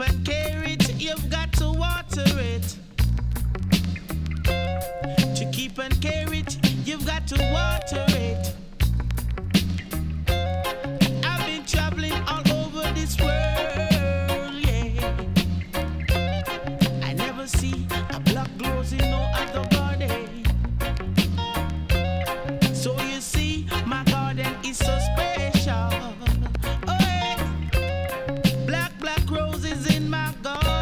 and care it, you've got to water it. To keep and care it, you've got to water it. I've been traveling all over this world, yeah. I never see a black glows in no other garden. So you see, my garden is so special. Oh, yeah. Black roses in my garden.